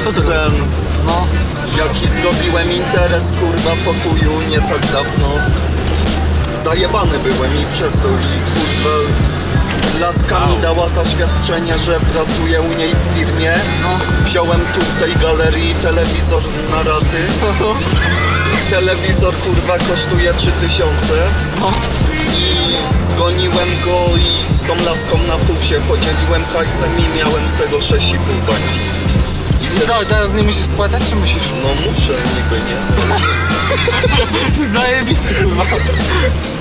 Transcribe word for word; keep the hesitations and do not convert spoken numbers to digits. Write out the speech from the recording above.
Co ty ten... No. Jaki zrobiłem interes, kurwa, pokoju nie tak dawno. Zajebany byłem i przez to, kurwa, laska mi dała zaświadczenie, że pracuję u niej w firmie. No. Wziąłem tu w tej galerii telewizor na raty. Telewizor, kurwa, kosztuje trzy tysiące. No. I zgoniłem go i z tą laską na pół się podzieliłem hajsem i miałem z tego sześć i pół bańki. I co, teraz nie musisz spłacać, czy musisz? No muszę, niby nie. Zajebisty, kurwa.